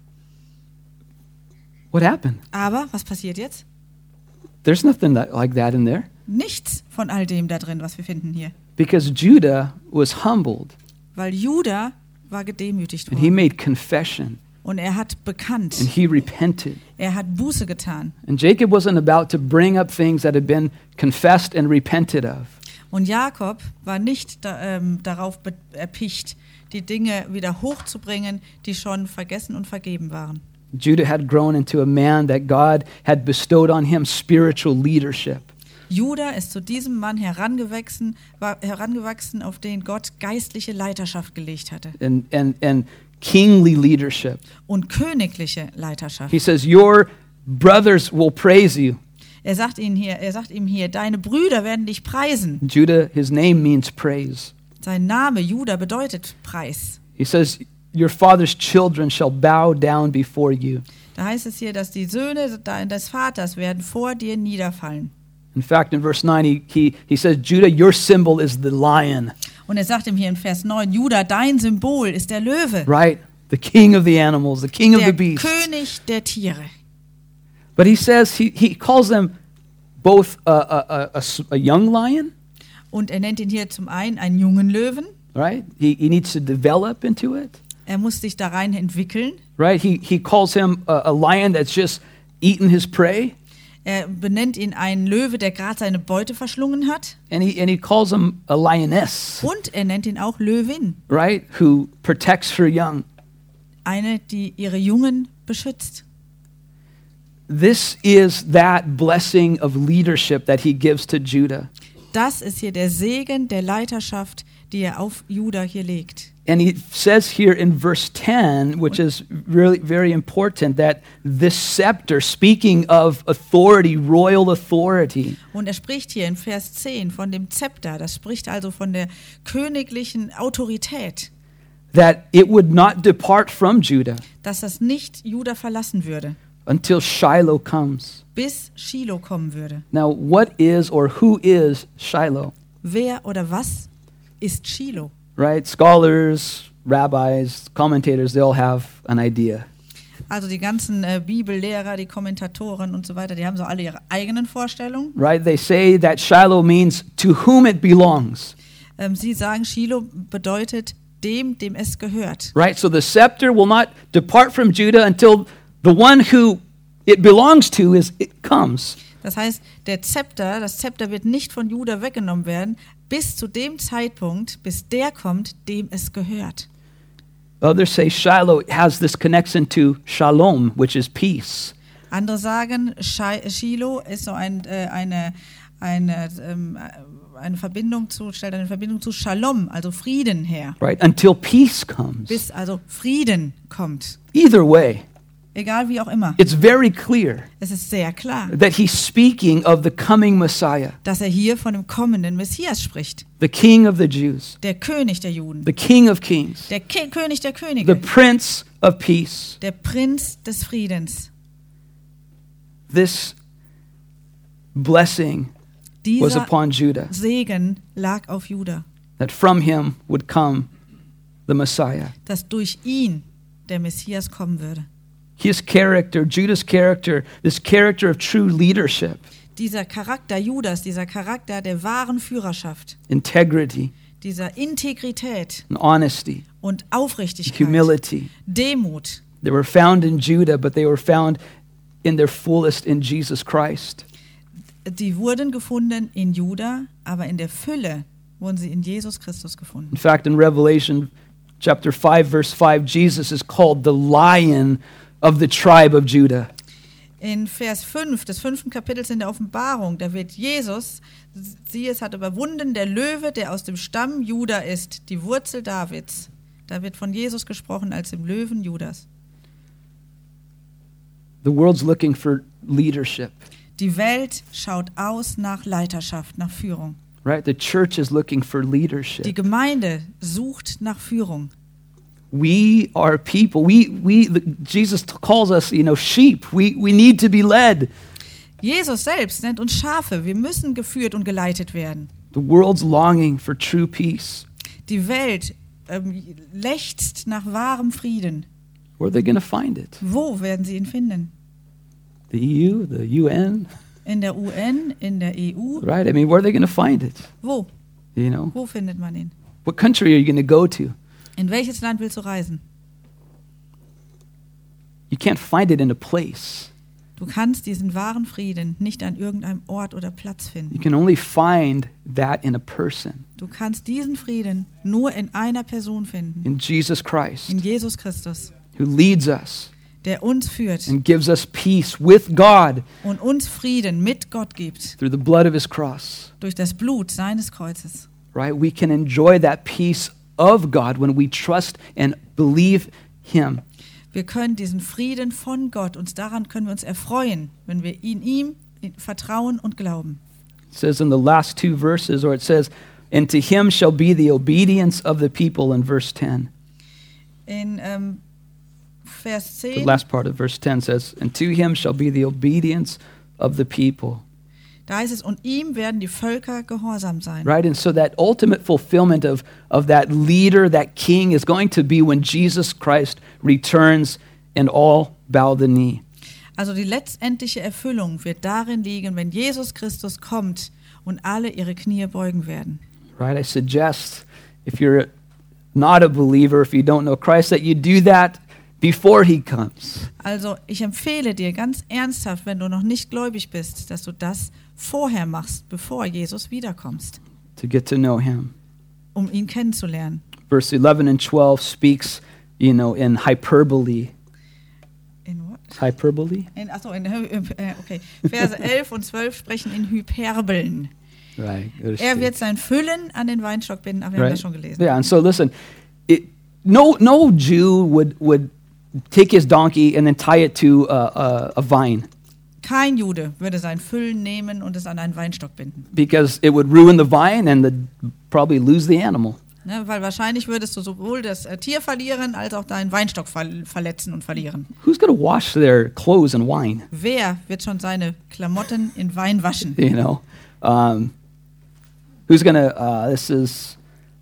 What happened? Aber was passiert jetzt? There's nothing that, like that in there. Nichts von all dem da drin, was wir finden hier. Because Judah was humbled Weil Juda war gedemütigt and he worden. made confession Und er hat bekannt. and he repented. Er hat Buße getan. And Jacob wasn't about to bring up things that had been confessed and repented of. Und Jakob war nicht da, ähm, darauf be- erpicht, die Dinge wieder hochzubringen, die schon vergessen und vergeben waren. Judah had grown into a man that God had bestowed on him spiritual leadership. Juda ist zu diesem Mann herangewachsen, war herangewachsen, auf den Gott geistliche Leiterschaft gelegt hatte And, and, and kingly leadership. und königliche Leiterschaft. He says, your brothers will praise you. Er sagt ihnen hier, er sagt ihm hier, deine Brüder werden dich preisen. Judah, his name means praise. Sein Name Juda bedeutet Preis. He says, your father's children shall bow down before you. Da heißt es hier, dass die Söhne des Vaters werden vor dir niederfallen. In fact, in verse nine, he, he, he says, Judah, your symbol is the lion, Und er sagt ihm hier in Vers neun, Juda, dein Symbol ist der Löwe. right? the king of the animals, the king of the der beasts. König der Tiere. But he says, he, he calls them both a, a, a, a s- a young lion, Und er nennt ihn hier zum einen einen jungen Löwen. right? He, he needs to develop into it, Er muss sich da rein entwickeln. right? He, he calls him a, a lion that's just eaten his prey, Er benennt ihn einen Löwe, der gerade seine Beute verschlungen hat. and he, and he calls him a lioness, Und er nennt ihn auch Löwin. right? Who protects her young. Eine, die ihre Jungen beschützt. This is that blessing of leadership that he gives to Judah. Das ist hier der Segen der Leiterschaft, die er auf Juda hier legt. And he says here in verse ten, which is really very important, that this scepter, speaking of authority, royal authority, Und er spricht hier in Vers zehn von dem Zepter, das spricht also von der königlichen Autorität, that it would not depart from Judah dass das nicht Juda verlassen würde, until Shiloh comes. bis Shiloh kommen würde. Now, what is or who is Shiloh? Wer oder was ist Shiloh? Right? Scholars, rabbis, commentators, they all have an idea. Also die ganzen äh, Bibellehrer, die Kommentatoren und so weiter, die haben so alle ihre eigenen Vorstellungen. Right? They say that Shiloh means to whom it belongs. Ähm, sie sagen, Shiloh bedeutet dem, dem es gehört. Right? So the scepter will not depart from Judah until the one who it belongs to is it comes. Das heißt, der Zepter, das Zepter wird nicht von Juda weggenommen werden, bis zu dem Zeitpunkt, bis der kommt, dem es gehört. Others say Shiloh has this connection to shalom, which is peace. Andere sagen, Shai- Shiloh ist so ein, äh, eine, eine, ähm, eine Verbindung zu, stellt eine Verbindung zu Shalom, also Frieden her. Right? Until peace comes. Bis also Frieden kommt. Either way, Egal wie auch immer. it's very clear Es ist sehr klar, that he's speaking of the coming Messiah, dass er hier von dem kommenden Messias spricht. the King of the Jews, Der König der Juden. the King of Kings, Der Ki- König der the Könige. Prince of Peace. Der Prinz des Friedens. This blessing was Dieser upon Judah, Segen lag auf Juda, that from him would come the Messiah. dass durch ihn der Messias kommen würde. His character, Judah's character, this character of true leadership, Dieser Charakter Judas, dieser Charakter der wahren Führerschaft, integrity, dieser Integrität and honesty, und Aufrichtigkeit, humility, Demut, they were found in Judah, but they were found in their fullest in Jesus Christ. die wurden gefunden in Juda, aber in der Fülle wurden sie in Jesus Christus gefunden. In fact, in Revelation chapter five, verse five, Jesus is called the Lion of the tribe of Judah. In Vers fünf des fünften Kapitels in der Offenbarung, da wird Jesus, sie es hat überwunden, der Löwe, der aus dem Stamm Juda ist, die Wurzel Davids. Da wird von Jesus gesprochen als dem Löwen Judas. The world's looking for leadership, Die Welt schaut aus nach Leiterschaft, nach Führung. right? The church is looking for Die leadership. Gemeinde sucht nach Führung. We are people. We, we, the, Jesus calls us, you know, sheep. We, we need to be led. Jesus selbst nennt uns Schafe. Wir müssen geführt und geleitet werden. The world's longing for true peace. Die Welt ähm, lechzt nach wahrem Frieden. Where are they going to find it? Wo werden sie ihn finden? The E U, the U N, In der U N, in der E U? right? I mean, where are they going to find it? Wo? You know, Wo findet man ihn? what country are you going to go to? In welches Land willst du reisen? You can't find it in a place. Du kannst diesen wahren Frieden nicht an irgendeinem Ort oder Platz You finden. can only find that in a person, Du kannst diesen Frieden nur in einer Person finden. in Jesus Christ, In Jesus Christus, who leads us der uns führt and gives us peace with God und uns Frieden mit Gott gibt. through the blood of his cross, Durch das Blut seines Kreuzes. right? We can enjoy that peace of God when we trust and believe him. Wir können diesen Frieden von Gott, uns daran können wir uns erfreuen, wenn wir in ihm vertrauen und glauben. It says in the last two verses, or it says, and to him shall be the obedience of the people in verse ten. In ähm, Vers The zehn, last part of verse ten says, and to him shall be the obedience of the people. Da heißt es, und ihm werden die Völker gehorsam sein. Right? And so that ultimate fulfillment of, of that leader, that king, is going to be when Jesus Christ returns and all bow the knee. Also die letztendliche Erfüllung wird darin liegen, wenn Jesus Christus kommt und alle ihre Knie beugen werden. Right? I suggest, if you're not a believer, if you don't know Christ, that you do that before he comes. Also ich empfehle dir ganz ernsthaft, wenn du noch nicht gläubig bist, dass du das vorher machst, bevor Jesus wiederkommst, To get to know him. um ihn kennenzulernen. Verse eleven and twelve speaks, you know, in hyperbole. In what? Hyperbole? In, achso, in, äh, okay. Verse elf und zwölf sprechen in Hyperbeln. Right. Er wird sein Füllen an den Weinstock binden, aber wir haben Right? das schon gelesen. Yeah, and so listen, it, no no Jew would would take his donkey and then tie it to a, a, a vine, Kein Jude würde sein Füllen nehmen und es an einen Weinstock binden. because it would ruin the vine and the, probably lose the animal. Ne, weil wahrscheinlich würdest du sowohl das äh, Tier verlieren, als auch deinen Weinstock ver verletzen und verlieren. Who's going to wash their clothes in wine? Wer wird schon seine Klamotten in Wein waschen? You know, um, who's going to? Uh, this is,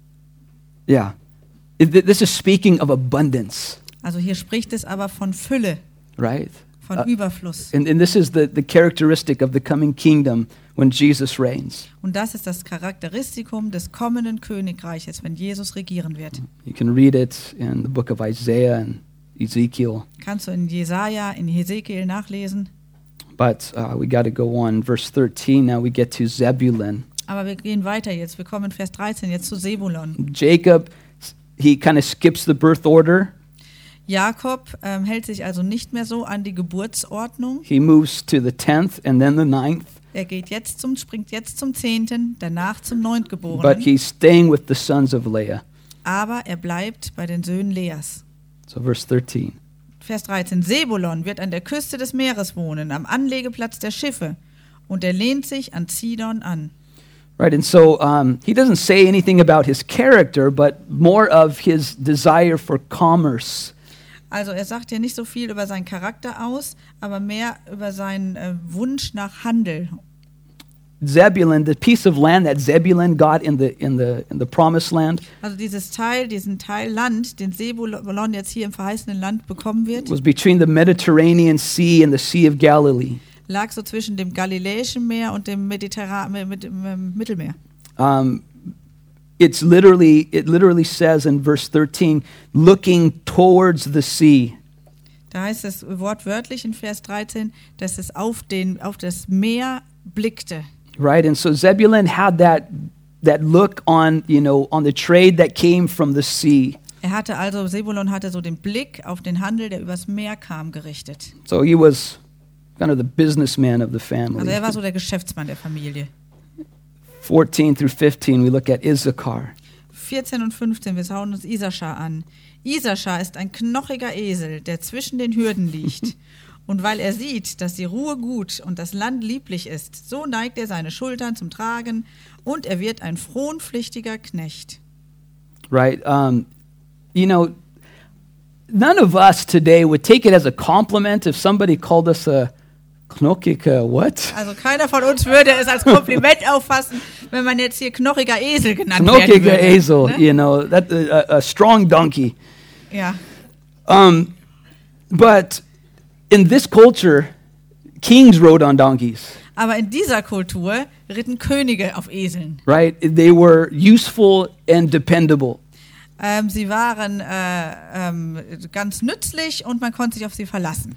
yeah, It- this is speaking of abundance, Also hier spricht es aber von Fülle, right? von Uh, Überfluss. And, and this is the, the characteristic of the coming kingdom when Jesus reigns. Und das ist das Charakteristikum des kommenden Königreiches, wenn Jesus regieren wird. You can read it in the book of Isaiah and Ezekiel. Kannst du in Jesaja, in Hesekiel nachlesen. But uh, we got to go on. Verse thirteen, now we get to Zebulun. Aber wir gehen weiter jetzt. Wir kommen in Vers dreizehn, jetzt zu Sebulon. Jacob, he kind of skips the birth order. Jakob ähm, hält sich also nicht mehr so an die Geburtsordnung. He moves to the tenth and then the ninth. Er geht jetzt zum, springt jetzt zum Zehnten, danach zum But Neuntgeborenen. he's staying with the sons of Leah. Aber er bleibt bei den Söhnen Leas. So verse thirteen. Vers dreizehn. Sebulon wird an der Küste des Meeres wohnen, am Anlegeplatz der Schiffe. Und er lehnt sich an Zidon an. Right, and so um, he doesn't say anything about his character, but more of his desire for commerce. Also er sagt hier nicht so viel über seinen Charakter aus, aber mehr über seinen äh, Wunsch nach Handel. Zebulun, the piece of land that Zebulun got in the in the in the promised land, Also dieses Teil, diesen Teil Land, den Sebulon jetzt hier im verheißenen Land bekommen wird, was between the Mediterranean Sea and the Sea of Galilee. lag so zwischen dem Galiläischen Meer und dem Mediterran mit dem ähm, Mittelmeer. Um, it's literally it literally says in verse thirteen, looking towards the sea. Da heißt es wortwörtlich in Vers dreizehn, dass es auf, den, auf das Meer blickte. Right, and so Zebulun had that that look on, you know, on the trade that came from the sea. Er hatte also, Sebulon hatte so den Blick auf den Handel, der übers Meer kam, gerichtet. So he was kind of the businessman of the family. Also er war so der Geschäftsmann der Familie. fourteen through fifteen, we look at Issachar. vierzehn und fünfzehn, wir schauen uns Isaschar an. Isaschar ist ein knochiger Esel, der zwischen den Hürden liegt. Und weil er sieht, dass die Ruhe gut und das Land lieblich ist, so neigt er seine Schultern zum Tragen und er wird ein fronpflichtiger Knecht. Right, um, you know, none of us today would take it as a compliment if somebody called us a knochiger what? Also keiner von uns würde es als Kompliment auffassen, wenn man jetzt hier knochiger Esel genannt werden Knochiger würde. Esel, Ne? you know, that a, a strong donkey. Ja. Um, but in this culture, kings rode on donkeys, Aber in dieser Kultur ritten Könige auf Eseln. right? They were useful and dependable. Ähm, sie waren äh, ähm, ganz nützlich und man konnte sich auf sie verlassen.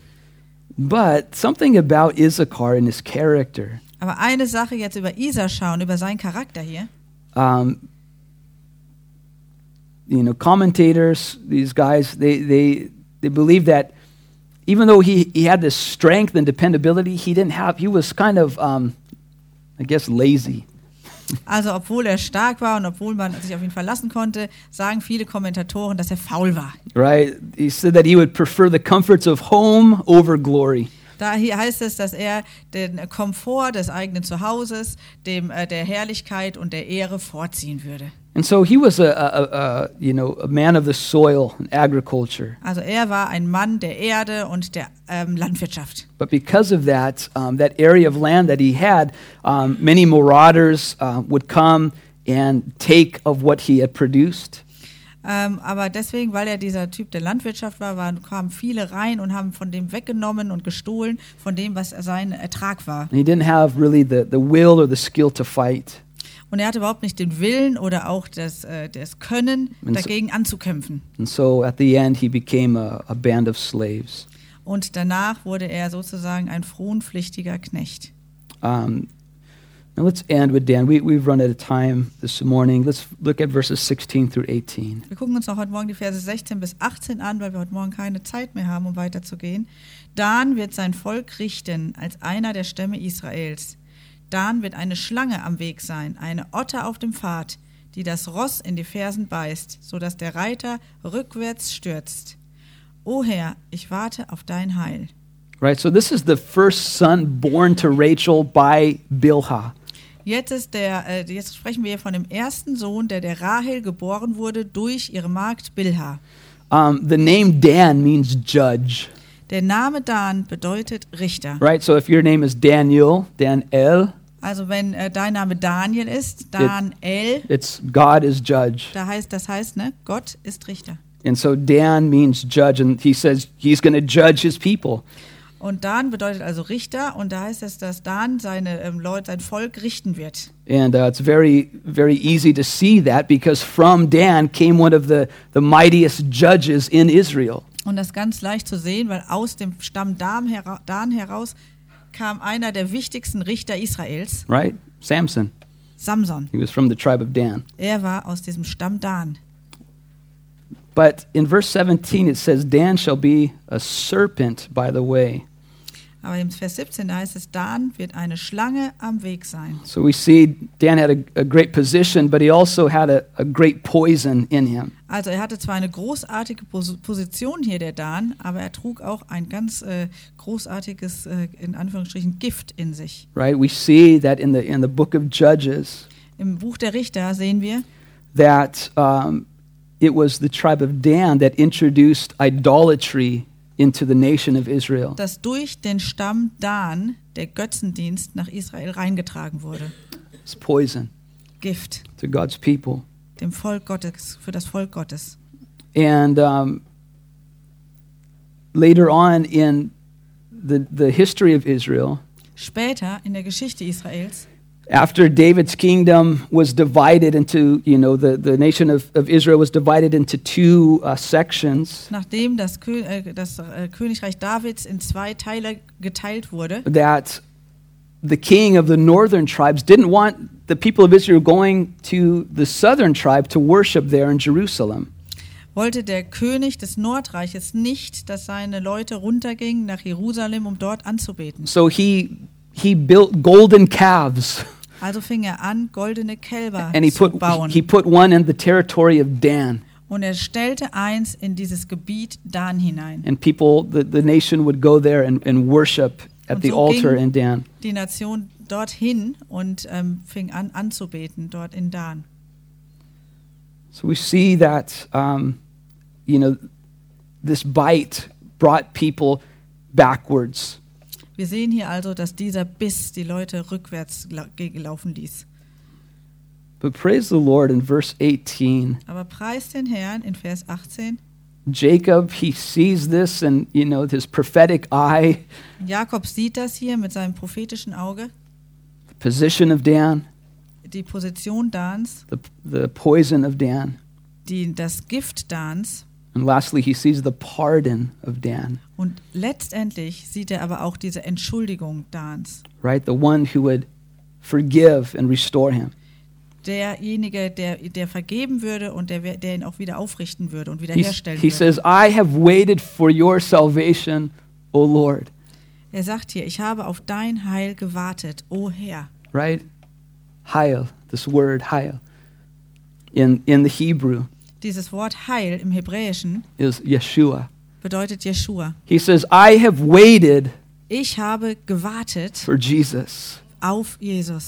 But something about Issachar and his character, Aber eine Sache jetzt über Isaschar und über seinen Charakter hier. um, you know, commentators, these guys, they, they, they believe that even though he, he had this strength and dependability, he didn't have, he was kind of, um, I guess, lazy. Also obwohl er stark war und obwohl man sich auf ihn verlassen konnte, sagen viele Kommentatoren, dass er faul war. Right? He said that he would prefer the comforts of home over glory. Da hier heißt es, dass er den Komfort des eigenen Zuhauses, dem äh, der Herrlichkeit und der Ehre vorziehen würde. And so he was a, a, a, you know, a man of the soil and agriculture. Also er war ein Mann der Erde und der ähm, Landwirtschaft. But because of that, um, that area of land that he had, um, many marauders uh, would come and take of what he had produced. Ähm, aber deswegen, weil er dieser Typ der Landwirtschaft war, waren, kamen viele rein und haben von dem weggenommen und gestohlen, von dem, was sein Ertrag war. And he didn't have really the, the will or the skill to fight. Und er hatte überhaupt nicht den Willen oder auch das, äh, das Können, Und so- dagegen anzukämpfen. And so at the end, he became a, a band of slaves. Und danach wurde er sozusagen ein fronpflichtiger Knecht. Um, now let's end with Dan. We, we've run out of time this morning. Let's look at verses sixteen through eighteen. Wir gucken uns noch heute Morgen die Verse sechzehn bis achtzehn an, weil wir heute Morgen keine Zeit mehr haben, um weiterzugehen. Dan wird sein Volk richten als einer der Stämme Israels. Dan wird eine Schlange am Weg sein, eine Otter auf dem Pfad, die das Ross in die Fersen beißt, sodass der Reiter rückwärts stürzt. O Herr, ich warte auf dein Heil. Right, so this is the first son born to Rachel by Bilhah. Jetzt, ist der, äh, jetzt sprechen wir von dem ersten Sohn, der der Rahel geboren wurde durch ihre Magd Bilhah. Um, the name Dan means judge. Der Name Dan bedeutet Richter. Right, so if your name is Daniel, Daniel, Also wenn äh, dein Name Daniel ist, Dan-El, it's God is judge. da heißt, das heißt, ne, Gott ist Richter. And so Dan means judge, and he says he's going to judge his people. Und Dan bedeutet also Richter, und da heißt es, dass Dan seine ähm, Leute, sein Volk richten wird. And uh, it's very, very easy to see that because from Dan came one of the, the mightiest judges in Israel. Und das ist ganz leicht zu sehen, weil aus dem Stamm Dan, hera- Dan heraus kam einer der wichtigsten Richter Israels, Right? Samson. Samson. He was from the tribe of Dan. Er war aus diesem Stamm Dan. But in verse seventeen it says, Dan shall be a serpent by the way. Aber im Vers siebzehn, da heißt es, Dan wird eine Schlange am Weg sein. So we see Dan had a, a great position, but he also had a, a great poison in him. Also er hatte zwar eine großartige Pos- Position hier, der Dan, aber er trug auch ein ganz äh, großartiges, äh, in Anführungsstrichen, Gift in sich. Right? We see that in the in the book of Judges Im Buch der Richter sehen wir, that um, it was the tribe of Dan that introduced idolatry into the nation of Israel. dass durch den Stamm Dan der Götzendienst nach Israel reingetragen wurde. It's poison Gift to God's people. dem Volk Gottes, für das Volk Gottes. And um, later on in the, the history of Israel, Später in der Geschichte Israels, after David's kingdom was divided into, you know, the, the nation of, of Israel was divided into two uh, sections, nachdem das, Kö äh, das äh, Königreich Davids in zwei Teile geteilt wurde, that the king of the northern tribes didn't want the people of Israel going to the southern tribe to worship there in Jerusalem. wollte der König des Nordreiches nicht, dass seine Leute runtergingen nach Jerusalem, um dort anzubeten. So he he built golden calves, Also fing er an, goldene Kälber and he zu put bauen. he put one in the territory of Dan. Und er stellte eins in dieses Gebiet Dan hinein. And people, the, the nation would go there and, and worship at Und the so altar ging in Dan. die Nation dorthin und ähm, fing an anzubeten, dort in Dan. So we see that, um, you know, this bite brought people backwards. Wir sehen hier also, dass dieser Biss die Leute rückwärts lau- ge- laufen ließ. But praise the Lord in verse eighteen. Aber preis den Herrn in Vers achtzehn. Jacob, he sees this and, you know, his prophetic eye, Jakob sieht das hier mit seinem prophetischen Auge, the position of Dan, die Position Dans, the, the poison of Dan. die, das Gift Dans, And lastly, he sees the pardon of Dan, und letztendlich sieht er aber auch diese Entschuldigung Dans. right? The one who would forgive and restore him. Derjenige, der, der vergeben würde und der, der ihn auch wieder aufrichten würde und He's, wiederherstellen he würde. says, I have waited for your salvation, O Lord, Er sagt hier, ich habe auf dein Heil gewartet, o Herr. right? Hail, this word, hail, in, in the Hebrew Dieses Wort Heil im Hebräischen is Yeshua. bedeutet Jeschua. He says, I have waited Ich habe gewartet for Jesus. auf Jesus.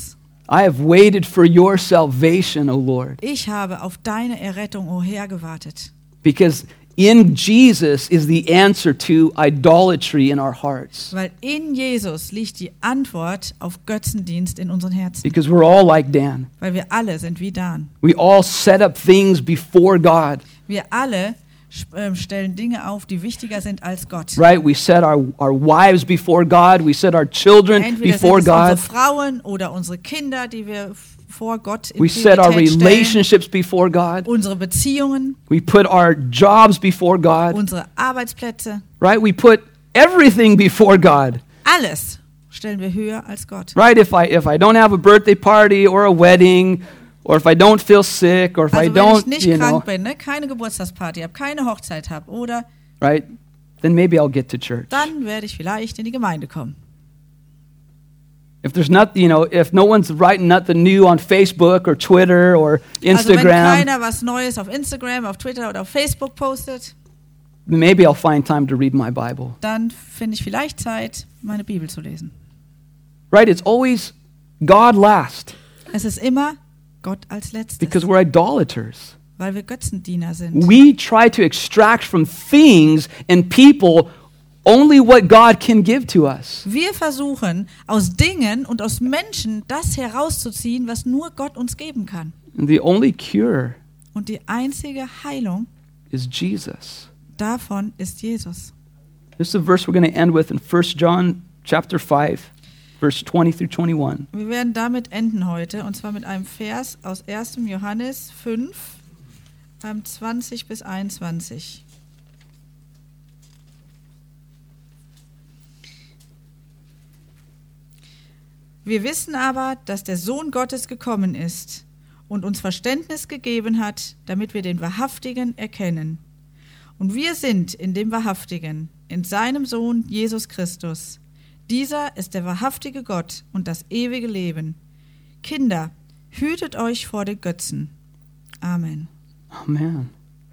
I have waited for your salvation, O Lord. Ich habe auf deine Errettung, o Herr, gewartet. Because in Jesus is the answer to idolatry in our hearts. Weil in Jesus liegt die Antwort auf Götzendienst in unseren Herzen. Because we're all like Dan. Weil wir alle sind wie Dan. We all set up things before God. Wir alle äh, stellen Dinge auf, die wichtiger sind als Gott. Right? We set our, our wives before God. We set our children Entweder before sind es unsere God. Frauen oder unsere Kinder, die wir vor Gott in We set our Priorität stellen. relationships before God. Unsere Beziehungen, We put our jobs before God. unsere Arbeitsplätze, Right? We put everything before God. alles stellen wir höher als Gott. Right? If I if I don't have a birthday party or a wedding, or if I don't feel sick, or if I Also wenn ich don't, nicht you know, krank bin, ne, keine Geburtstagsparty habe, keine Hochzeit habe, oder right? Then maybe I'll get to church. dann werde ich vielleicht in die Gemeinde kommen. If there's not, you know, if no one's writing nothing new on Facebook or Twitter or Also wenn Instagram, keiner was Neues auf Instagram, auf Twitter oder auf Facebook postet, maybe I'll find time to read my Bible. dann finde ich vielleicht Zeit, meine Bibel zu lesen. Right? It's always God last Es ist immer Gott als Letztes, because we're idolaters. weil wir Götzendiener sind. We try to extract from things and people only what God can give to us. Wir versuchen, aus Dingen und aus Menschen das herauszuziehen, was nur Gott uns geben kann. And the only cure Und die einzige Heilung is Jesus. davon ist Jesus. This is a verse we're going to end with in First John chapter five, verse twenty through twenty-one. Wir werden damit enden heute, und zwar mit einem Vers aus ersten Johannes fünf, ähm, zwanzig bis einundzwanzig. Wir wissen aber, dass der Sohn Gottes gekommen ist und uns Verständnis gegeben hat, damit wir den Wahrhaftigen erkennen. Und wir sind in dem Wahrhaftigen, in seinem Sohn Jesus Christus. Dieser ist der wahrhaftige Gott und das ewige Leben. Kinder, hütet euch vor den Götzen. Amen. Amen.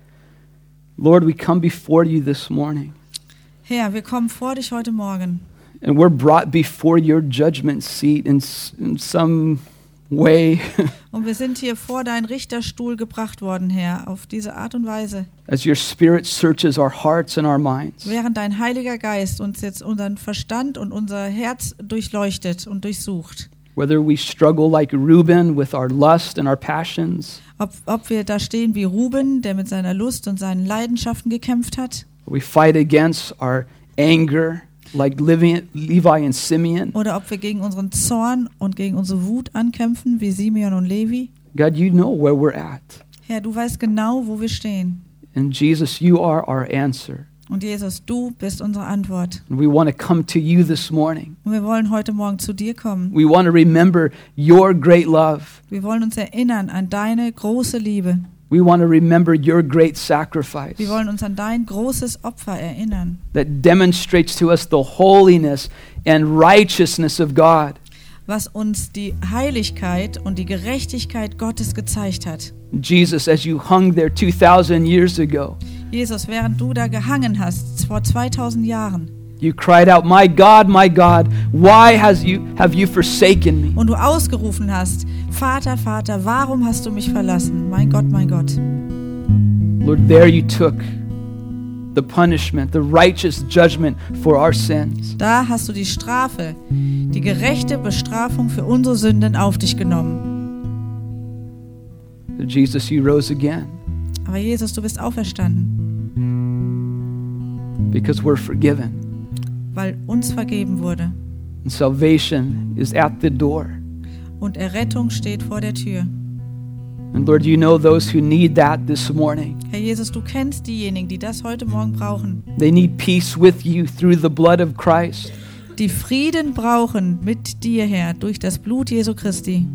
Lord, we come before you this morning, Herr, wir kommen vor dich heute Morgen. and we're brought before your judgment seat in, s- in some way Und wir sind hier vor deinen Richterstuhl gebracht worden, Herr, auf diese Art und Weise. as your Spirit searches our hearts and our minds. Während dein Heiliger Geist uns jetzt unseren Verstand und unser Herz durchleuchtet und durchsucht. Whether we struggle like Reuben with our lust and our passions, Ob, ob wir da stehen wie Ruben, der mit seiner Lust und seinen Leidenschaften gekämpft hat, we fight against our anger like Levi Levi and Simeon. oder ob wir gegen unseren Zorn und gegen unsere Wut ankämpfen, wie Simeon und Levi. God, you know where we're at. Herr, du weißt genau, wo wir stehen. And Jesus, you are our answer. Und Jesus, du bist unsere Antwort. And we want to come to you this morning. Und wir wollen heute Morgen zu dir kommen. We want to remember your great love. Wir wollen uns erinnern an deine große Liebe. We want to remember your great sacrifice Wir wollen uns an dein großes Opfer erinnern, that demonstrates to us the holiness and righteousness of God. was uns die Heiligkeit und die Gerechtigkeit Gottes gezeigt hat. Jesus, as you hung there two thousand years ago, Jesus, während du da gehangen hast, vor zweitausend Jahren, you cried out, "My God, my God, why has you have you forsaken me?" und du ausgerufen hast, Vater, Vater, warum hast du mich verlassen? Mein Gott, mein Gott. Lord, there you took the punishment, the righteous judgment for our sins. Da hast du die Strafe, die gerechte Bestrafung für unsere Sünden auf dich genommen. Jesus, you rose again Aber Jesus, du bist auferstanden, because we're forgiven. weil uns vergeben wurde. And salvation is at the door. Und Errettung steht vor der Tür. And Lord, you know those who need that this morning. Herr Jesus, du kennst diejenigen, die das heute Morgen brauchen, They need peace with you through the blood of Christ. die Frieden brauchen mit dir, Herr, durch das Blut Jesu Christi.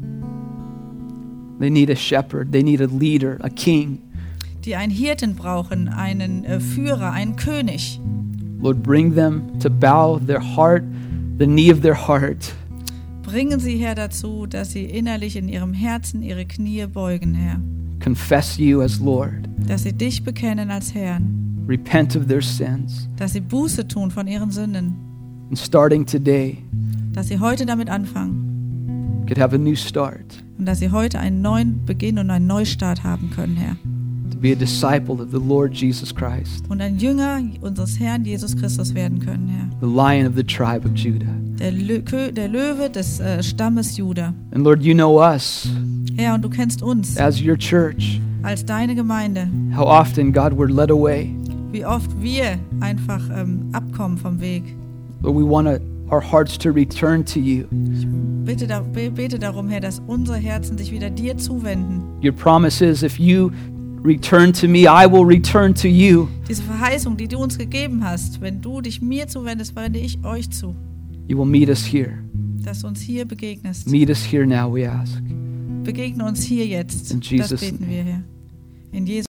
They need a shepherd. They need a leader, a king. Die einen Hirten brauchen, einen äh, Führer, einen König. Lord, bring them to bow their heart, the knee of their heart, Bringen sie, Herr, dazu, dass sie innerlich in ihrem Herzen ihre Knie beugen, Herr. confess you as Lord, Dass sie dich bekennen als Herrn. repent of their sins, Dass sie Buße tun von ihren Sünden. and starting today, Dass sie heute damit anfangen. could have a new start, und dass sie heute einen neuen Beginn und einen Neustart haben können, Herr. to be a disciple of the Lord Jesus Christ, Und ein Jünger unseres Herrn Jesus Christus werden können, Herr. the Lion of the tribe of Judah. Der, Lö Kö der Löwe des äh, Stammes Juda. And Lord, you know us Herr, und du kennst uns as your church, als deine Gemeinde, how often, God, we're led away. wie oft wir einfach ähm, abkommen vom Weg. Lord, we want our hearts to return to you. Bitte, da, be- bete darum, Herr, dass unsere Herzen sich wieder dir zuwenden. Your promise is, if you return to me, I will return to you. Diese Verheißung, die du uns gegeben hast, wenn du dich mir zuwendest, wende ich euch zu, You will meet us here. dass du uns hier begegnest. Meet us here now, we ask. Begegne uns hier jetzt. In Jesus' Das beten wir, Herr. In Jesu